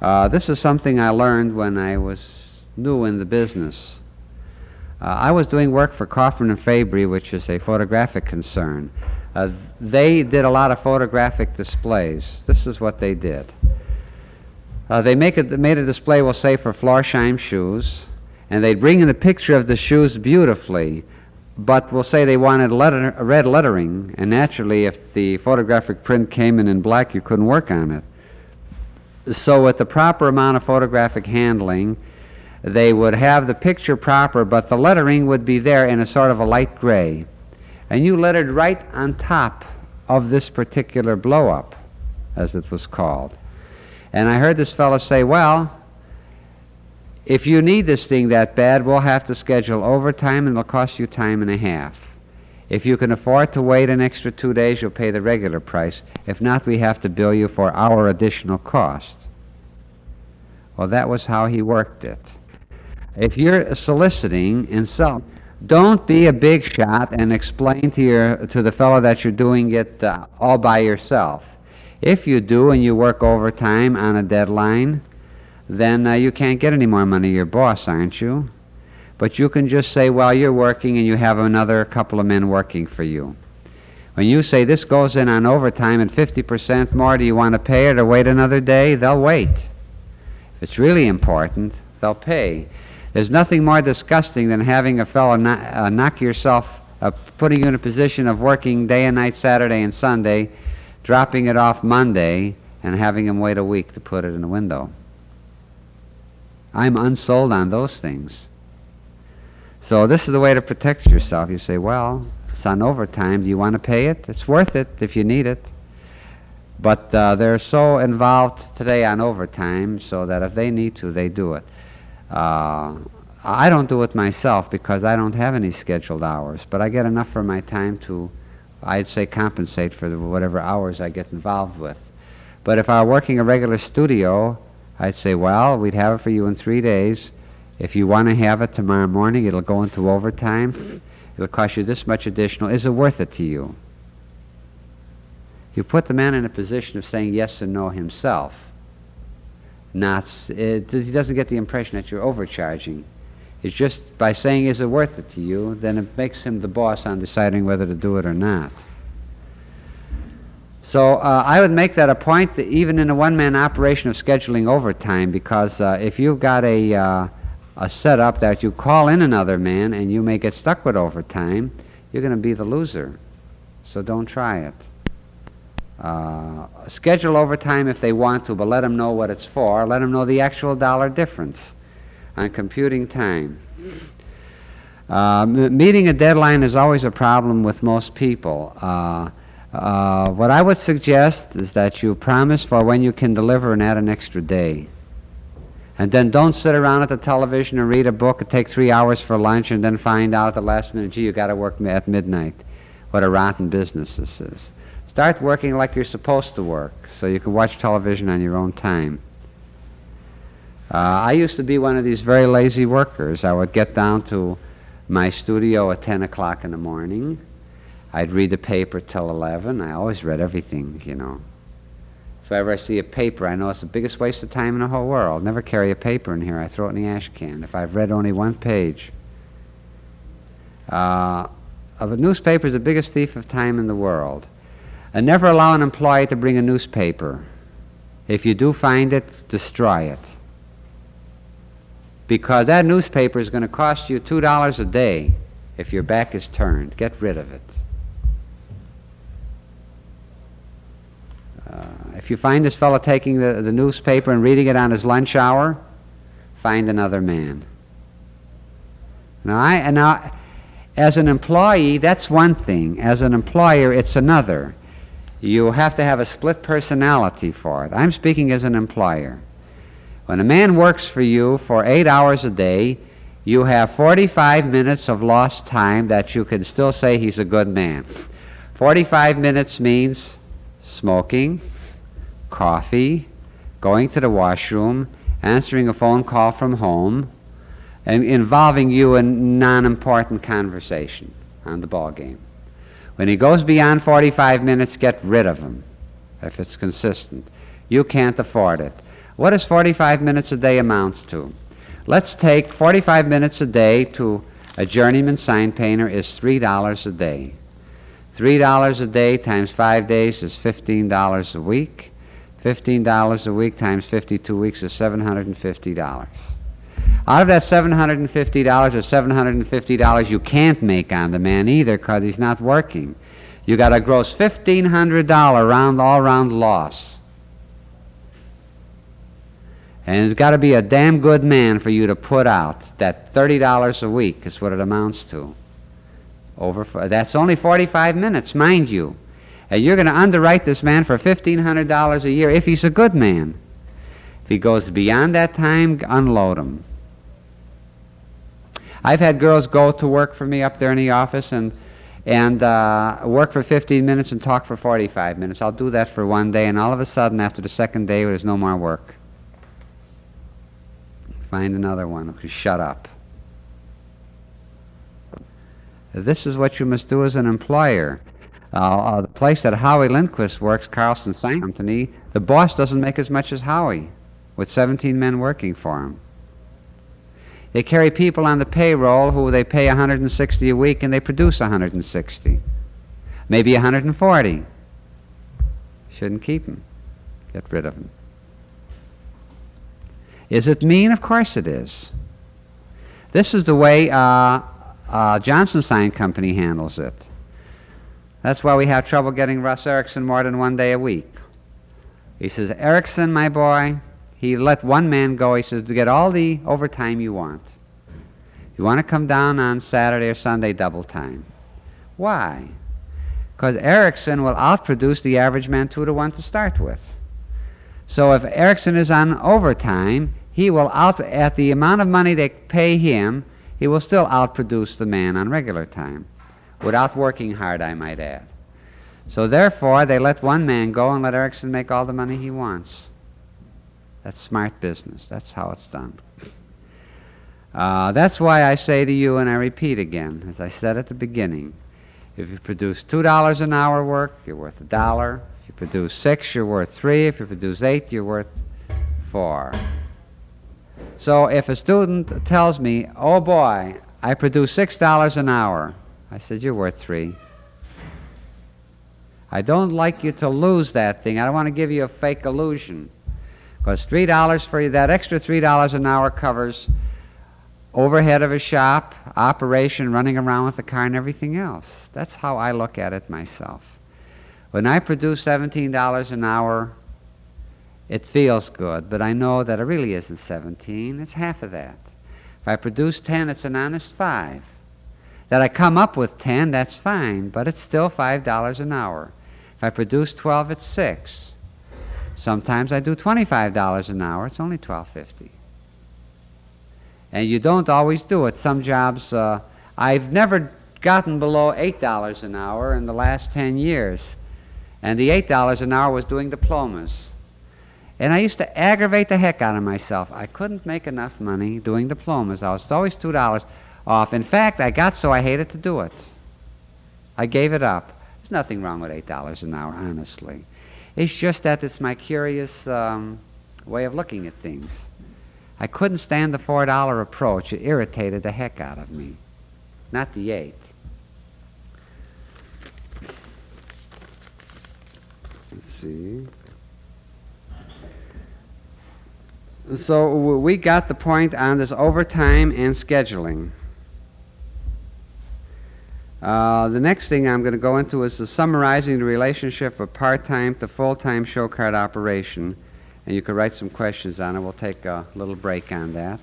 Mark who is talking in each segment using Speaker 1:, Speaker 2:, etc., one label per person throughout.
Speaker 1: This is something I learned when I was new in the business. I was doing work for Kaufman and Fabry, which is a photographic concern. They did a lot of photographic displays. This is what they did. They made a display, we'll say, for Florsheim shoes, and they'd bring in a picture of the shoes beautifully, but we'll say they wanted red lettering, and naturally, if the photographic print came in black, you couldn't work on it. So with the proper amount of photographic handling, they would have the picture proper, but the lettering would be there in a sort of a light gray. And you lettered right on top of this particular blow-up, as it was called. And I heard this fellow say, well, if you need this thing that bad, we'll have to schedule overtime and it'll cost you time and a half. If you can afford to wait an extra 2 days, you'll pay the regular price. If not, we have to bill you for our additional cost. Well, that was how he worked it. If you're soliciting and so, don't be a big shot and explain to the fellow that you're doing it all by yourself. If you do and you work overtime on a deadline, then you can't get any more money. You're boss, aren't you? But you can just say, well, you're working and you have another couple of men working for you. When you say this goes in on overtime at 50% more, do you want to pay it or wait another day? They'll wait. If it's really important, they'll pay. There's nothing more disgusting than having a fellow knock yourself, putting you in a position of working day and night, Saturday and Sunday, dropping it off Monday, and having him wait a week to put it in the window. I'm unsold on those things. So this is the way to protect yourself. You say, well, it's on overtime. Do you want to pay it? It's worth it if you need it. But they're so involved today on overtime so that if they need to, they do it. I don't do it myself because I don't have any scheduled hours, but I get enough for my time to, I'd say, compensate for whatever hours I get involved with. But if I were working a regular studio, I'd say, well, we'd have it for you in 3 days. If you want to have it tomorrow morning, it'll go into overtime. It'll cost you this much additional. Is it worth it to you? You put the man in a position of saying yes and no himself. He doesn't get the impression that you're overcharging. It's just by saying, is it worth it to you, then it makes him the boss on deciding whether to do it or not. So I would make that a point, that even in a one-man operation of scheduling overtime, because if you've got a setup that you call in another man and you may get stuck with overtime, you're going to be the loser. So don't try it. Schedule overtime if they want to, but let them know what it's for. Let them know the actual dollar difference on computing time. Meeting a deadline is always a problem with most people. What I would suggest is that you promise for when you can deliver and add an extra day. And then don't sit around at the television and read a book and take 3 hours for lunch and then find out at the last minute, gee, you got to work at midnight. What a rotten business this is. Start working like you're supposed to work so you can watch television on your own time. I used to be one of these very lazy workers. I would get down to my studio at 10 o'clock in the morning. I'd read the paper till 11. I always read everything, you know. So whenever I see a paper, I know it's the biggest waste of time in the whole world. Never carry a paper in here. I throw it in the ash can if I've read only one page. A newspaper is the biggest thief of time in the world. And never allow an employee to bring a newspaper. If you do find it, destroy it. Because that newspaper is going to cost you $2 a day if your back is turned. Get rid of it. If you find this fellow taking the newspaper and reading it on his lunch hour, find another man. Now, as an employee, that's one thing. As an employer, it's another. You have to have a split personality for it. I'm speaking as an employer. When a man works for you for 8 hours a day, you have 45 minutes of lost time that you can still say he's a good man. 45 minutes means smoking, coffee, going to the washroom, answering a phone call from home, and involving you in non-important conversation on the ball game. When he goes beyond 45 minutes, get rid of him if it's consistent. You can't afford it. What does 45 minutes a day amount to? Let's take 45 minutes a day to a journeyman sign painter is $3 a day. $3 a day times 5 days is $15 a week. $15 a week times 52 weeks is $750. Out of that $750 or $750 you can't make on the man either because he's not working. You got a gross $1,500 all-round loss. And it's got to be a damn good man for you to put out that $30 a week is what it amounts to. That's only 45 minutes, mind you. And you're going to underwrite this man for $1,500 a year if he's a good man. If he goes beyond that time, unload him. I've had girls go to work for me up there in the office and work for 15 minutes and talk for 45 minutes. I'll do that for one day, and all of a sudden, after the second day, there's no more work. Find another one who can shut up. This is what you must do as an employer. The place that Howie Lindquist works, Carlson Sign Company, the boss doesn't make as much as Howie, with 17 men working for him. They carry people on the payroll who they pay $160 a week, and they produce $160, maybe $140. Shouldn't keep them. Get rid of them. Is it mean? Of course it is. This is the way Johnson Sign Company handles it. That's why we have trouble getting Russ Erickson more than 1 day a week. He says, Erickson, my boy, he let one man go. He says, to get all the overtime you want. You want to come down on Saturday or Sunday, double time. Why? Because Erickson will outproduce the average man 2-to-1 to start with. So if Erickson is on overtime, he will at the amount of money they pay him, he will still outproduce the man on regular time, without working hard, I might add. So therefore, they let one man go and let Erickson make all the money he wants. That's smart business. That's how it's done. That's why I say to you, and I repeat again, as I said at the beginning, if you produce $2 an hour work, you're worth $1. If you produce 6, you're worth 3. If you produce 8, you're worth 4. So if a student tells me, oh boy, I produce $6 an hour, I said, you're worth 3. I don't like you to lose that thing. I don't want to give you a fake illusion. Because $3 for you, that extra $3 an hour covers overhead of a shop, operation, running around with the car, and everything else. That's how I look at it myself. When I produce $17 an hour, it feels good, but I know that it really isn't 17. It's half of that. If I produce 10, it's an honest 5. That I come up with 10, that's fine, but it's still $5 an hour. If I produce 12, it's 6. Sometimes I do $25 an hour, it's only $12.50. And you don't always do it. Some jobs, I've never gotten below $8 an hour in the last 10 years. And the $8 an hour was doing diplomas. And I used to aggravate the heck out of myself. I couldn't make enough money doing diplomas. I was always $2 off. In fact, I got so I hated to do it. I gave it up. There's nothing wrong with $8 an hour, honestly. It's just that it's my curious way of looking at things. I couldn't stand the $4 approach. It irritated the heck out of me. Not the 8. Let's see. So we got the point on this overtime and scheduling. The next thing I'm going to go into is summarizing the relationship of part-time to full-time show card operation. And you can write some questions on it. We'll take a little break on that.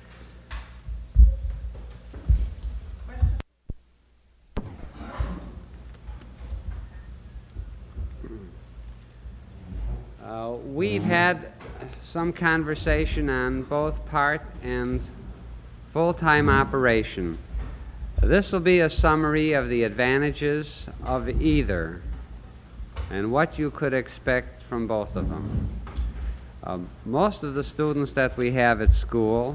Speaker 1: We've had some conversation on both part and full-time operation. This will be a summary of the advantages of either and what you could expect from both of them. Most of the students that we have at school,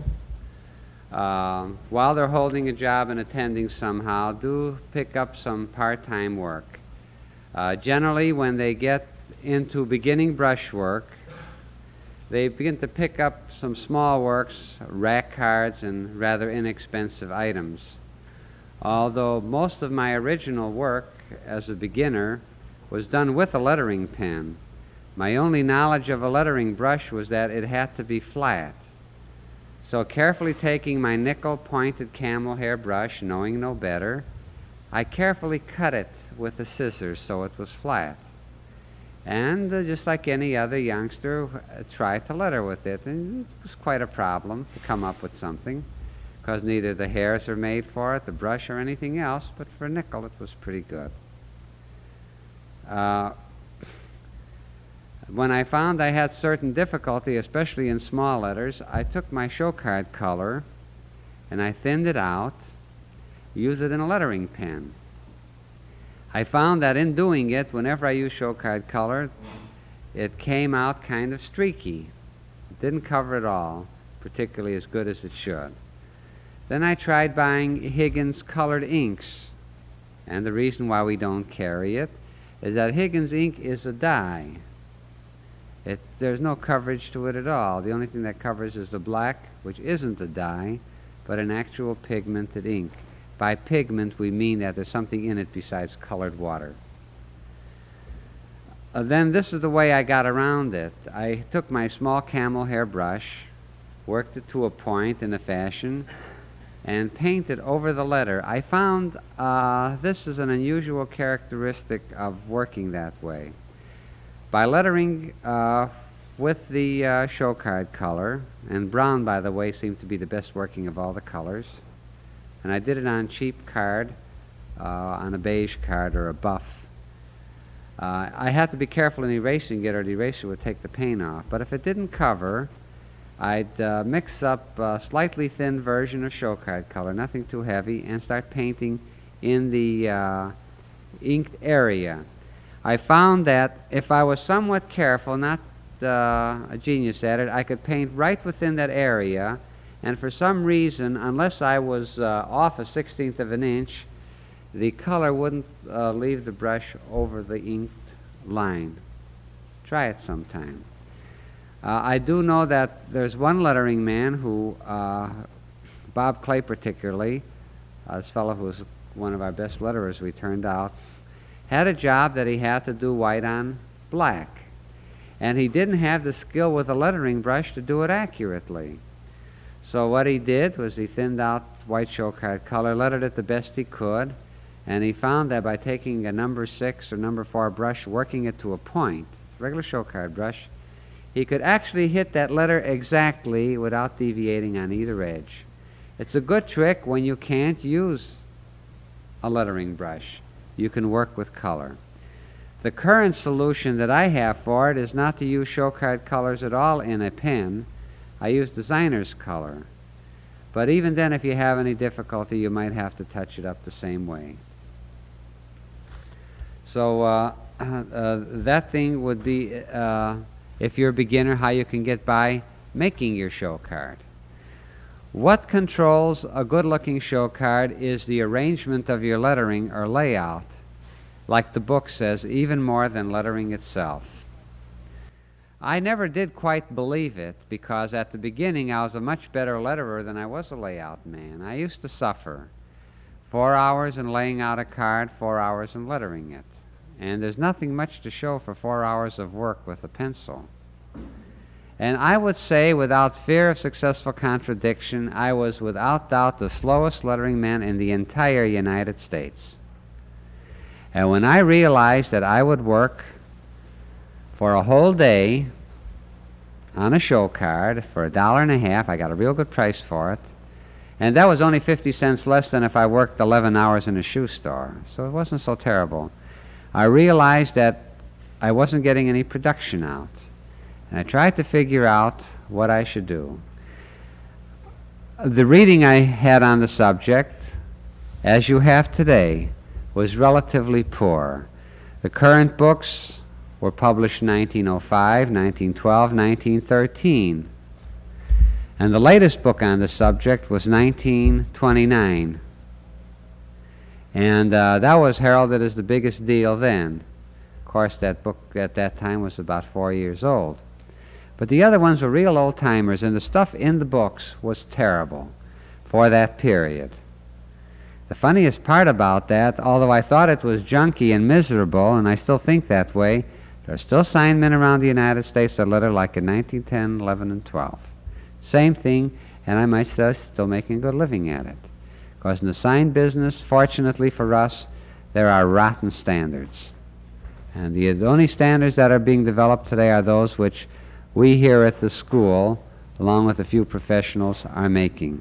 Speaker 1: while they're holding a job and attending somehow, do pick up some part-time work. Generally, when they get into beginning brushwork, they begin to pick up some small works, rack cards, and rather inexpensive items. Although most of my original work as a beginner was done with a lettering pen, my only knowledge of a lettering brush was that it had to be flat. So carefully taking my nickel-pointed camel hair brush, knowing no better, I carefully cut it with the scissors so it was flat. And just like any other youngster, tried to letter with it. And it was quite a problem to come up with something, because neither the hairs are made for it, the brush, or anything else, but for nickel it was pretty good. When I found I had certain difficulty, especially in small letters, I took my show card color and I thinned it out, used it in a lettering pen. I found that in doing it, whenever I used show card color, it came out kind of streaky. It didn't cover it all, particularly as good as it should. Then I tried buying Higgins colored inks, and the reason why we don't carry it is that Higgins ink is a dye. There's no coverage to it at all. The only thing that covers is the black, which isn't a dye, but an actual pigmented ink. By pigment, we mean that there's something in it besides colored water. Then this is the way I got around it. I took my small camel hair brush, worked it to a point in a fashion, and painted over the letter. I found this is an unusual characteristic of working that way. By lettering with the show card color, and brown, by the way, seemed to be the best working of all the colors, and I did it on cheap card, on a beige card or a buff. I had to be careful in erasing it, or the eraser would take the paint off. But if it didn't cover, I'd mix up a slightly thin version of show card color, nothing too heavy, and start painting in the inked area. I found that if I was somewhat careful, not a genius at it, I could paint right within that area, and for some reason, unless I was off a 1/16 of an inch, the color wouldn't leave the brush over the inked line. Try it sometime. I do know that there's one lettering man who, Bob Clay particularly, this fellow who was one of our best letterers we turned out, had a job that he had to do white on black. And he didn't have the skill with a lettering brush to do it accurately. So what he did was he thinned out white show card color, lettered it the best he could, and he found that by taking a number 6 or number 4 brush, working it to a point, regular show card brush, he could actually hit that letter exactly without deviating on either edge. It's a good trick when you can't use a lettering brush. You can work with color. The current solution that I have for it is not to use show card colors at all in a pen. I use designer's color. But even then, if you have any difficulty, you might have to touch it up the same way. So that thing would be, if you're a beginner, how you can get by making your show card. What controls a good-looking show card is the arrangement of your lettering or layout, like the book says, even more than lettering itself. I never did quite believe it, because at the beginning I was a much better letterer than I was a layout man. I used to suffer. 4 hours in laying out a card, 4 hours in lettering it. And there's nothing much to show for 4 hours of work with a pencil. And I would say, without fear of successful contradiction, I was without doubt the slowest lettering man in the entire United States. And when I realized that I would work for a whole day on a show card for $1.50, I got a real good price for it, and that was only 50 cents less than if I worked 11 hours in a shoe store, so it wasn't so terrible. I realized that I wasn't getting any production out, and I tried to figure out what I should do. The reading I had on the subject, as you have today, was relatively poor. The current books were published in 1905, 1912, 1913. And the latest book on the subject was 1929. And that was heralded as the biggest deal then. Of course, that book at that time was about 4 years old. But the other ones were real old-timers, and the stuff in the books was terrible for that period. The funniest part about that, although I thought it was junky and miserable, and I still think that way, there are still signmen around the United States that litter like in 1910, 11, and 12. Same thing, and I might still making a good living at it. Because in the sign business, fortunately for us, there are rotten standards. And the only standards that are being developed today are those which we here at the school, along with a few professionals, are making.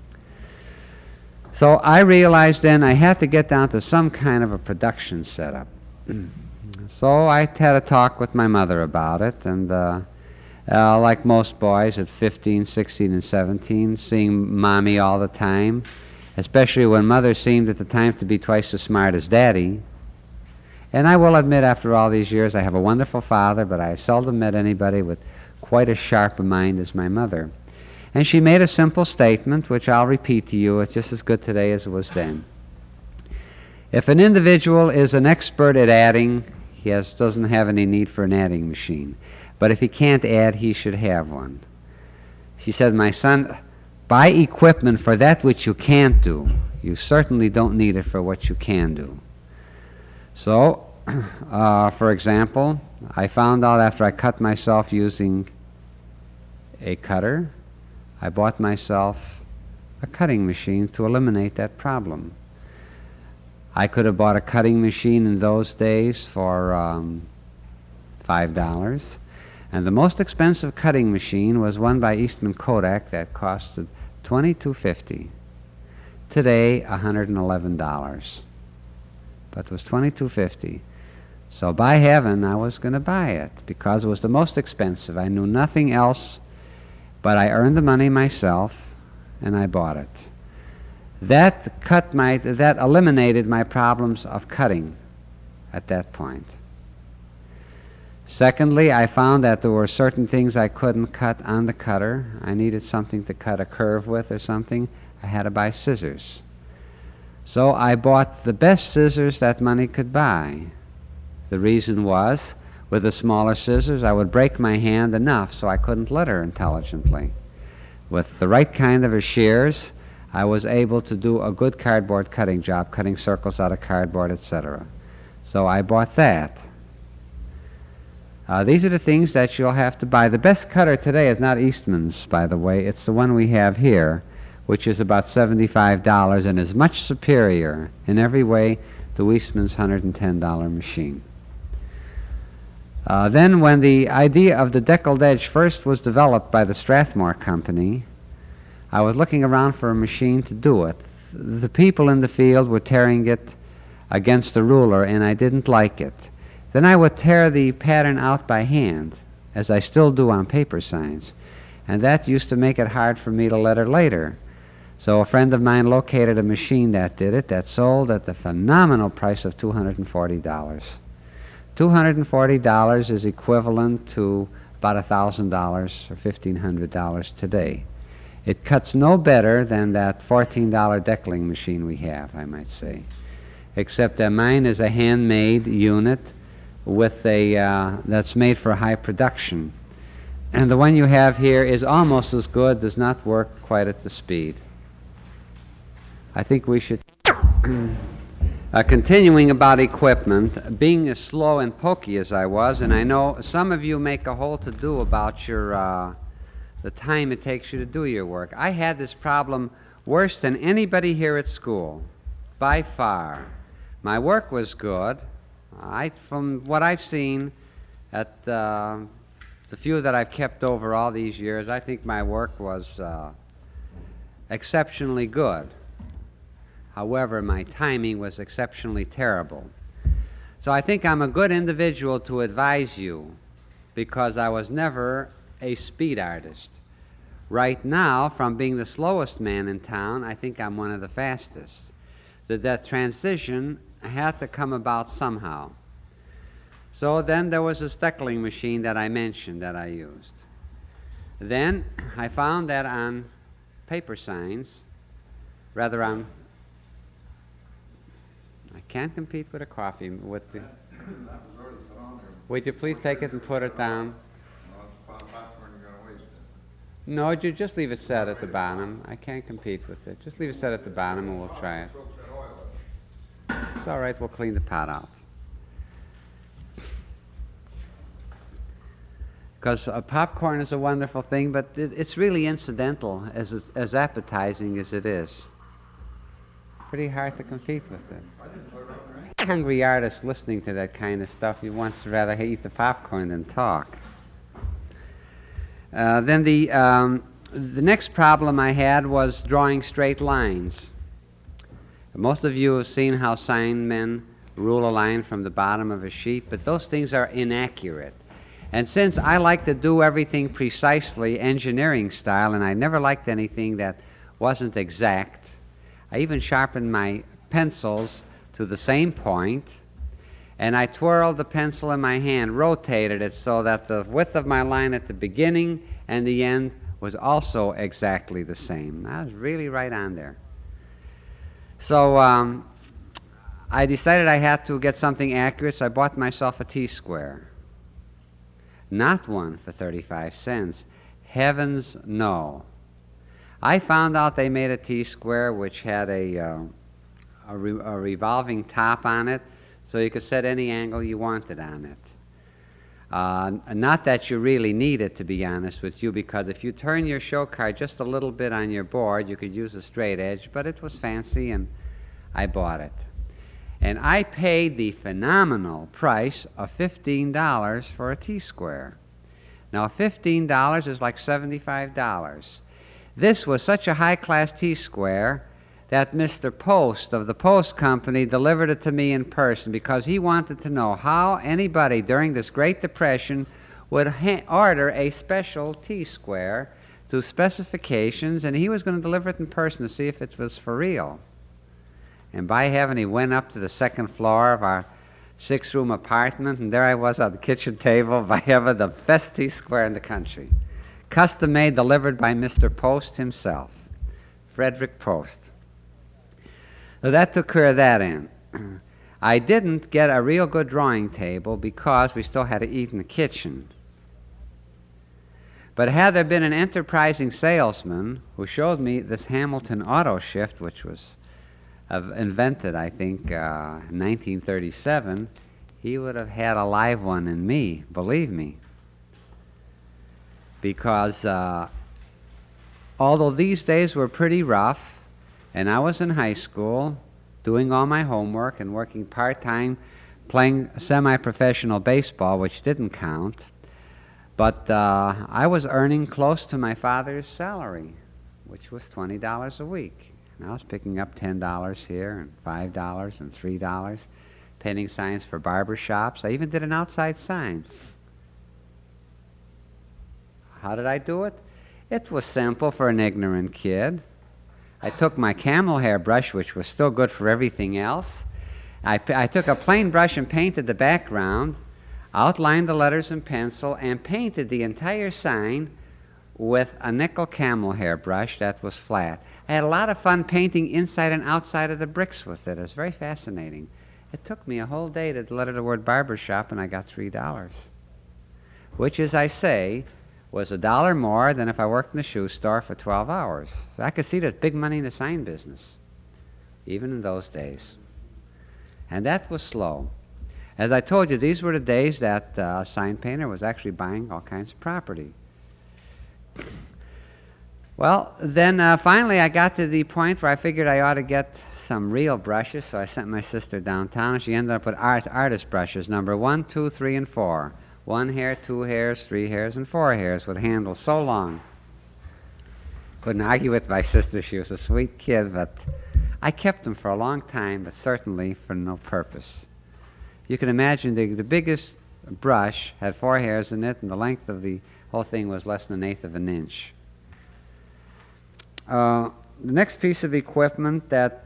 Speaker 1: So I realized then I had to get down to some kind of a production setup. So I had a talk with my mother about it, and like most boys at 15, 16, and 17, seeing Mommy all the time, especially when Mother seemed at the time to be twice as smart as Daddy. And I will admit, after all these years, I have a wonderful father, but I have seldom met anybody with quite as sharp a mind as my mother. And she made a simple statement, which I'll repeat to you. It's just as good today as it was then. If an individual is an expert at adding, he doesn't have any need for an adding machine. But if he can't add, he should have one. She said, my son, buy equipment for that which you can't do. You certainly don't need it for what you can do. So, for example, I found out after I cut myself using a cutter, I bought myself a cutting machine to eliminate that problem. I could have bought a cutting machine in those days for $5, and the most expensive cutting machine was one by Eastman Kodak that costed $22.50. Today, $111, but it was $22.50. So by heaven, I was going to buy it because it was the most expensive. I knew nothing else, but I earned the money myself, and I bought it. That eliminated my problems of cutting at that point. Secondly, I found that there were certain things I couldn't cut on the cutter. I needed something to cut a curve with or something. I had to buy scissors. So I bought the best scissors that money could buy. The reason was, with the smaller scissors, I would break my hand enough so I couldn't litter intelligently. With the right kind of shears, I was able to do a good cardboard cutting job, cutting circles out of cardboard, etc. So I bought that. These are the things that you'll have to buy. The best cutter today is not Eastman's, by the way. It's the one we have here, which is about $75 and is much superior in every way to Eastman's $110 machine. Then when the idea of the deckled edge first was developed by the Strathmore Company, I was looking around for a machine to do it. The people in the field were tearing it against the ruler, and I didn't like it. Then I would tear the pattern out by hand, as I still do on paper signs, and that used to make it hard for me to letter later. So a friend of mine located a machine that did it, that sold at the phenomenal price of $240. $240 is equivalent to about $1,000 or $1,500 today. It cuts no better than that $14 deckling machine we have, I might say, except that mine is a handmade unit with that's made for high production. And the one you have here is almost as good, does not work quite at the speed. I think we should... Continuing about equipment, being as slow and pokey as I was, and I know some of you make a whole to-do about your the time it takes you to do your work. I had this problem worse than anybody here at school, by far. My work was good. From what I've seen at the few that I've kept over all these years, I think my work was exceptionally good. However, my timing was exceptionally terrible. So I think I'm a good individual to advise you because I was never a speed artist. Right now, from being the slowest man in town, I think I'm one of the fastest. That transition had to come about somehow. So then there was a steckling machine that I mentioned that I used. Then I found that on paper signs, rather on... I can't compete with a coffee. With the... Would you please take it and put it down? No, you just leave it set at the bottom. I can't compete with it. Just leave it set at the bottom and we'll try it. It's all right, we'll clean the pot out. Because popcorn is a wonderful thing, but it's really incidental, as appetizing as it is. Pretty hard to compete with it. Hungry artist listening to that kind of stuff, he wants to rather eat the popcorn than talk. Then the next problem I had was drawing straight lines. Most of you have seen how sign men rule a line from the bottom of a sheet, but those things are inaccurate. And since I like to do everything precisely engineering style, and I never liked anything that wasn't exact, I even sharpened my pencils to the same point, and I twirled the pencil in my hand, rotated it so that the width of my line at the beginning and the end was also exactly the same. I was really right on there. So I decided I had to get something accurate, so I bought myself a T-square. Not one for 35 cents. Heavens, no. I found out they made a T-square which had a revolving top on it, so you could set any angle you wanted on it. Not that you really need it, to be honest with you, because if you turn your show card just a little bit on your board, you could use a straight edge, but it was fancy, and I bought it. And I paid the phenomenal price of $15 for a T-square. Now, $15 is like $75. This was such a high-class T-square that Mr. Post of the Post Company delivered it to me in person because he wanted to know how anybody during this Great Depression would order a special T-square to specifications, and he was going to deliver it in person to see if it was for real. And by heaven, he went up to the second floor of our 6-room apartment, and there I was on the kitchen table, by heaven, the best T-square in the country. Custom made, delivered by Mr. Post himself, Frederick Post. So that took care of that end. I didn't get a real good drawing table because we still had to eat in the kitchen. But had there been an enterprising salesman who showed me this Hamilton auto shift, which was invented, I think, in 1937, he would have had a live one in me, believe me. Because although these days were pretty rough, and I was in high school doing all my homework and working part-time playing semi-professional baseball, which didn't count, but I was earning close to my father's salary, which was $20 a week. And I was picking up $10 here and $5 and $3, painting signs for barber shops. I even did an outside sign. How did I do it? It was simple for an ignorant kid. I took my camel hair brush, which was still good for everything else. I took a plain brush and painted the background, outlined the letters in pencil, and painted the entire sign with a nickel camel hair brush that was flat. I had a lot of fun painting inside and outside of the bricks with it. It was very fascinating. It took me a whole day to letter the word barbershop, and I got $3, which, as I say, was $1 more than if I worked in the shoe store for 12 hours. So I could see there's big money in the sign business, even in those days. And that was slow. As I told you, these were the days that a sign painter was actually buying all kinds of property. Well, then finally I got to the point where I figured I ought to get some real brushes, so I sent my sister downtown, and she ended up with artist brushes, number 1, 2, 3, and 4. 1 hair, 2 hairs, 3 hairs, and 4 hairs with handles so long. Couldn't argue with my sister. She was a sweet kid, but I kept them for a long time, but certainly for no purpose. You can imagine the biggest brush had 4 hairs in it, and the length of the whole thing was less than 1/8 of an inch. The next piece of equipment that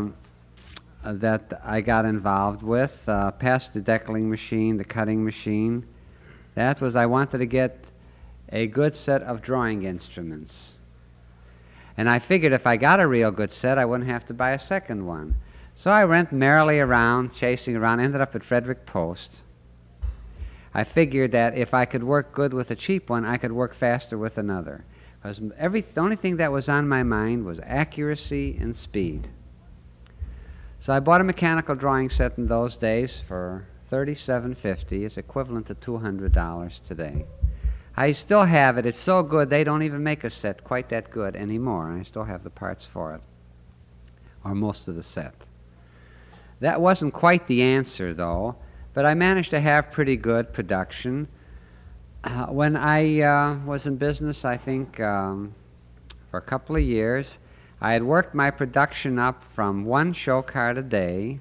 Speaker 1: I got involved with, past the deckling machine, the cutting machine, that was I wanted to get a good set of drawing instruments. And I figured if I got a real good set, I wouldn't have to buy a second one. So I went merrily around, chasing around, ended up at Frederick Post. I figured that if I could work good with a cheap one, I could work faster with another. because the only thing that was on my mind was accuracy and speed. So I bought a mechanical drawing set in those days for $37.50. It's equivalent to $200 today. I still have it. It's so good they don't even make a set quite that good anymore. I still have the parts for it, or most of the set. That wasn't quite the answer, though, but I managed to have pretty good production. When I was in business, I think, for a couple of years, I had worked my production up from one show card a day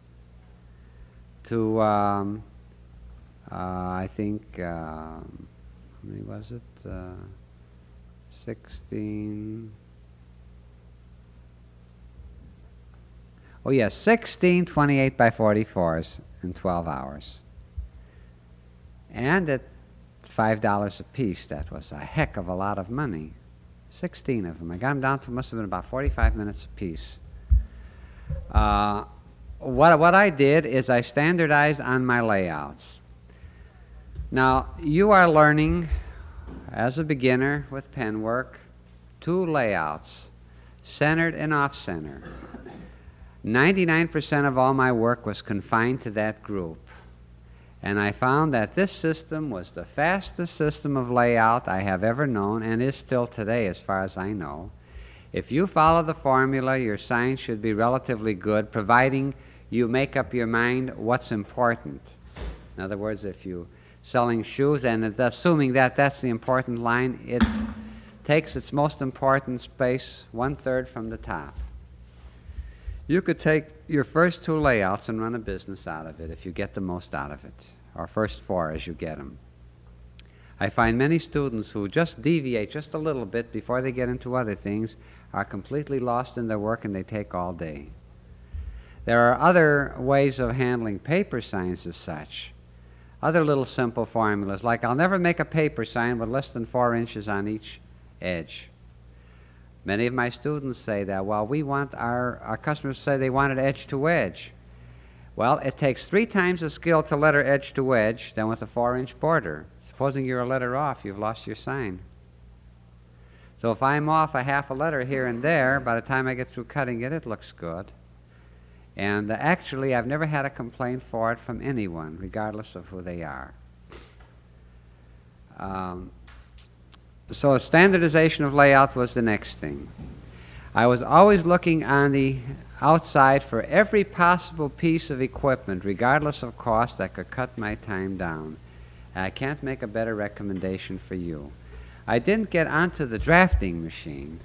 Speaker 1: to, I think, how many was it? 16. Oh, yes, 16 28 by 44s in 12 hours. And at $5 a piece, that was a heck of a lot of money. 16 of them. I got them down to, must have been about 45 minutes a piece. What I did is I standardized on my layouts. Now, you are learning, as a beginner with pen work, 2 layouts, centered and off-center. 99% of all my work was confined to that group. And I found that this system was the fastest system of layout I have ever known, and is still today as far as I know. If you follow the formula, your sign should be relatively good, providing you make up your mind what's important. In other words, if you're selling shoes, and it's assuming that that's the important line, it takes its most important space 1/3 from the top. You could take your first 2 layouts and run a business out of it if you get the most out of it, or first 4 as you get them. I find many students who just deviate just a little bit before they get into other things are completely lost in their work, and they take all day. There are other ways of handling paper signs as such. Other little simple formulas, like I'll never make a paper sign with less than 4 inches on each edge. Many of my students say that. Well, we want our customers say they want it edge to edge. Well, it takes 3 times the skill to letter edge to edge than with a 4-inch border. Supposing you're a letter off, you've lost your sign. So if I'm off a half a letter here and there, by the time I get through cutting it, it looks good. And actually, I've never had a complaint for it from anyone, regardless of who they are. So standardization of layout was the next thing. I was always looking on the outside for every possible piece of equipment, regardless of cost, that could cut my time down. And I can't make a better recommendation for you. I didn't get onto the drafting machine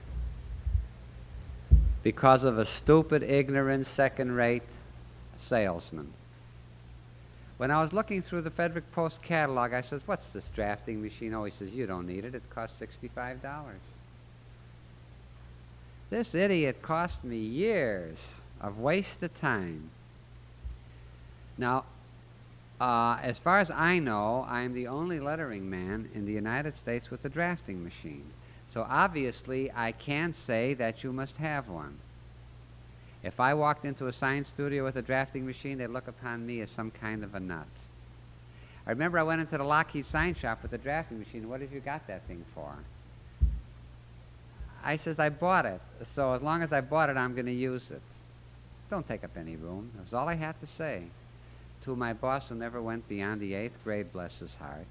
Speaker 1: because of a stupid, ignorant, second-rate salesman. When I was looking through the Frederick Post catalog, I said, "What's this drafting machine?" Oh, he says, "You don't need it. It costs $65. This idiot cost me years of wasted time. Now, as far as I know, I'm the only lettering man in the United States with a drafting machine. So obviously, I can't say that you must have one. If I walked into a sign studio with a drafting machine, they'd look upon me as some kind of a nut. I remember I went into the Lockheed sign shop with a drafting machine. "What have you got that thing for?" I says, "I bought it, so as long as I bought it, I'm going to use it. Don't take up any room." That was all I had to say to my boss, who never went beyond the 8th grade, bless his heart,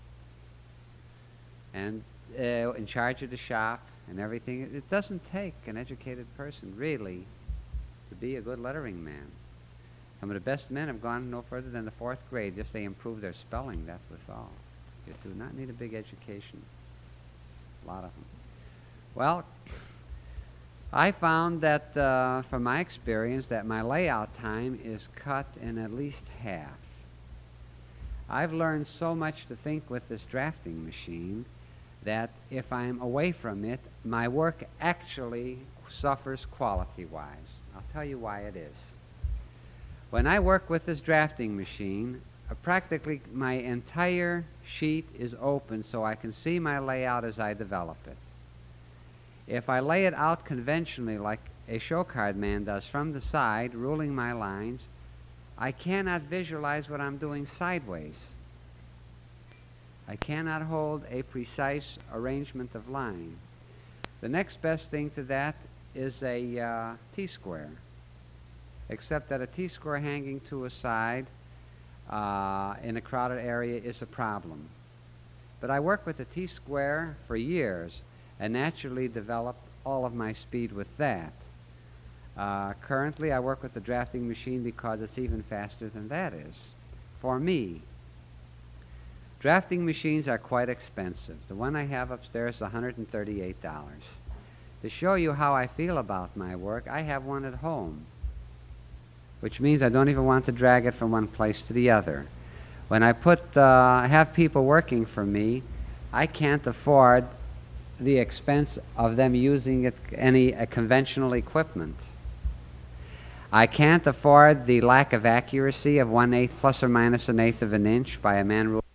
Speaker 1: and in charge of the shop and everything. It doesn't take an educated person, really, to be a good lettering man. Some of the best men have gone no further than the 4th grade. Just they improve their spelling, that was all. You do not need a big education. A lot of them. Well, I found that, from my experience, that my layout time is cut in at least half. I've learned so much to think with this drafting machine that if I'm away from it, my work actually suffers quality-wise. I'll tell you why it is. When I work with this drafting machine, practically my entire sheet is open so I can see my layout as I develop it. If I lay it out conventionally like a show card man does from the side, ruling my lines, I cannot visualize what I'm doing sideways. I cannot hold a precise arrangement of line. The next best thing to that is a T-square, except that a T-square hanging to a side in a crowded area is a problem. But I worked with the T-square for years and naturally developed all of my speed with that. Currently, I work with the drafting machine because it's even faster than that is, for me. Drafting machines are quite expensive. The one I have upstairs is $138. To show you how I feel about my work, I have one at home, which means I don't even want to drag it from one place to the other. When I have people working for me, I can't afford the expense of them using any conventional equipment. I can't afford the lack of accuracy of 1/8 plus or minus 1/8 of an inch by a man rule.